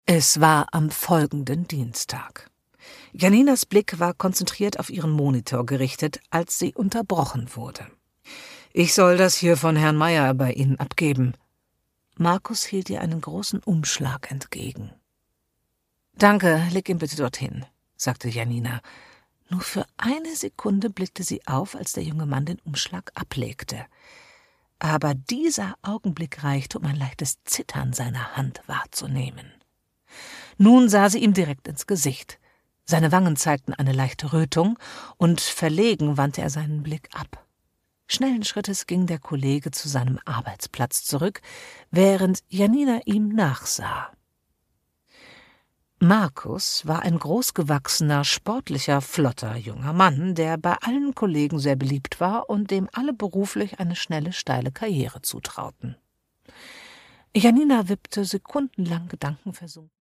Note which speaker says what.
Speaker 1: Es war am folgenden Dienstag. Janinas Blick war konzentriert auf ihren Monitor gerichtet, als sie unterbrochen wurde. »Ich soll das hier von Herrn Meier bei Ihnen abgeben.« Markus hielt ihr einen großen Umschlag entgegen. »Danke, leg ihn bitte dorthin«, sagte Janina. Nur für eine Sekunde blickte sie auf, als der junge Mann den Umschlag ablegte. Aber dieser Augenblick reichte, um ein leichtes Zittern seiner Hand wahrzunehmen. Nun sah sie ihm direkt ins Gesicht. Seine Wangen zeigten eine leichte Rötung, und verlegen wandte er seinen Blick ab. Schnellen Schrittes ging der Kollege zu seinem Arbeitsplatz zurück, während Janina ihm nachsah. Markus war ein großgewachsener, sportlicher, flotter junger Mann, der bei allen Kollegen sehr beliebt war und dem alle beruflich eine schnelle, steile Karriere zutrauten. Janina wippte sekundenlang gedankenversunken